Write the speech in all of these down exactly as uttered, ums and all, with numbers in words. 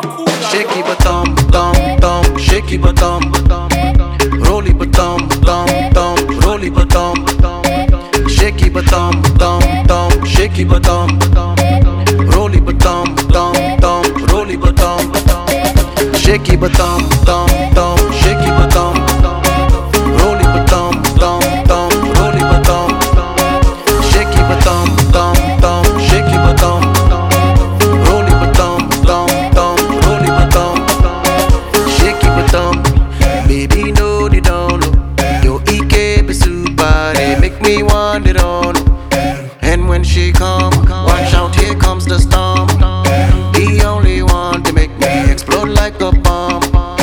Shaky bottom, dum dum, shaky bottom, rolly bottom, dum dum, rolly bottom, shaky bottom, dum dum, shaky bottom, rolly bottom, dum dum, rolly bottom, shaky bottom, dum dum, shaky bottom, rolly bottom, dum dum, rolly bottom, shaky bottom, dum dum, shaky bottom, rolly bottom, dum dum, rolly bottom, shaky bottom. Baby, no, they don't know. Yo, E K be super, they make me want it on. And when she come, watch out, here comes the storm. The only one to make me explode like a bomb.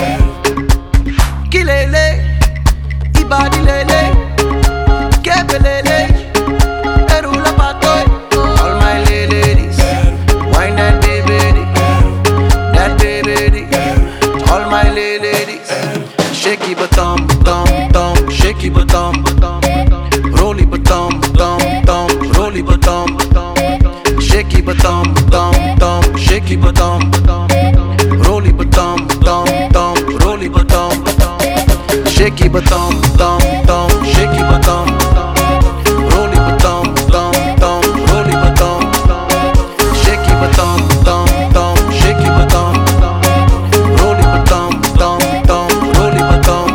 Kilele, ibadi lele, kebelele, erula patoy. All my ladies, wine that baby, that baby. All my ladies, shaky bottom, dum dum, shaky bottom, rolly bottom, dum dum, rolly bottom, shaky bottom, dum dum, shaky bottom, rolly bottom, dum dum, rolly bottom, shaky bottom, dum dum, shaky bottom, rolly bottom, dum dum, rolly bottom, shaky bottom, dum dum, shaky bottom, rolly bottom, dum dum, rolly bottom.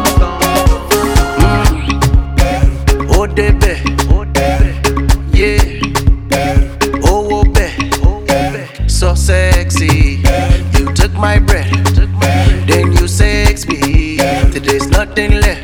Mm. Oh debe, yeah. Oh obe, so sexy. You took my breath, then you sex me. Today's nothing left.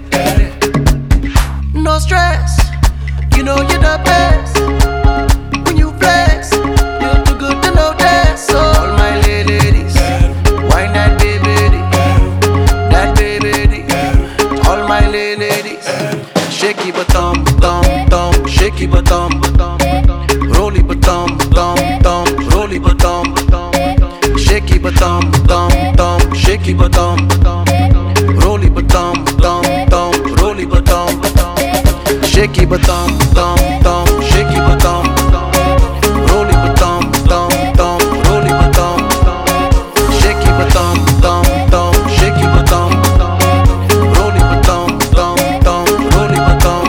No stress, you know you're the best. When you flex, you're too good to know that. So all my ladies, why not baby, that baby. All my ladies, shaky bottom, dum dum, shaky bottom, rolly bottom, dum dum, rolly bottom, shaky bottom, dum dum, shaky bottom, rolly bottom, dum dum, rolly bottom, shaky bottom, dum dum, shaky bottom, rolly bottom, dum dum, rolly bottom, shaky bottom, dum dum, shaky bottom, rolly bottom, dum dum, rolly bottom.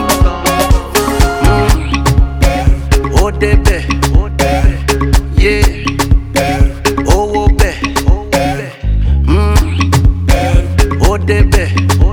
Mm. Oh debe, yeah. Oh obe, mm. Oh debe.